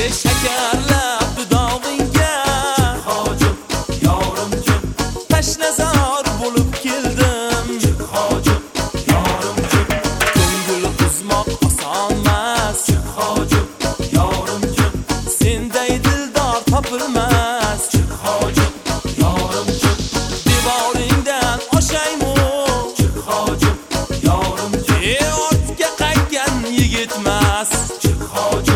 shakarlab dudog'ingga hojim yorimjim tashnazor bo'lib keldim hojim yorimjim ko'ngil buzmoq osonmas hojim yorimjim senday dildor topilmas hojim yorimjim devoringdan oshaymu hojim yorimjim ortga qaytgan yigitmas hojim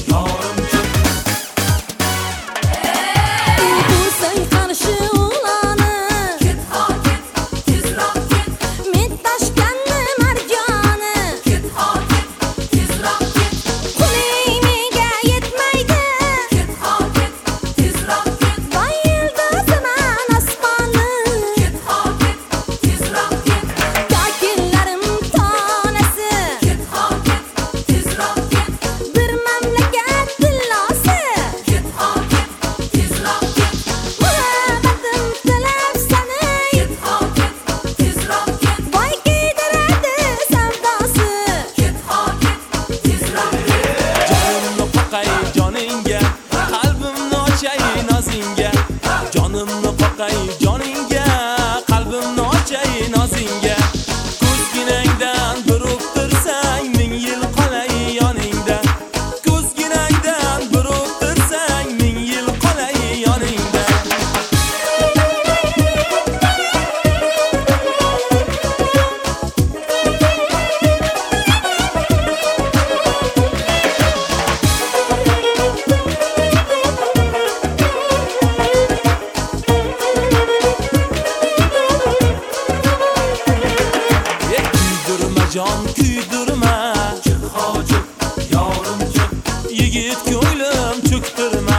Jonimni qoqay joningga qalbimni ochay nozingga ko'zginangdan bir o'ptirsang ming yil qolay yoningda ko'zginangdan bir o'ptirsang ming yil qolay yoningda jon kuydirma hojim yorimjim yigit ko'nglim cho'ktirma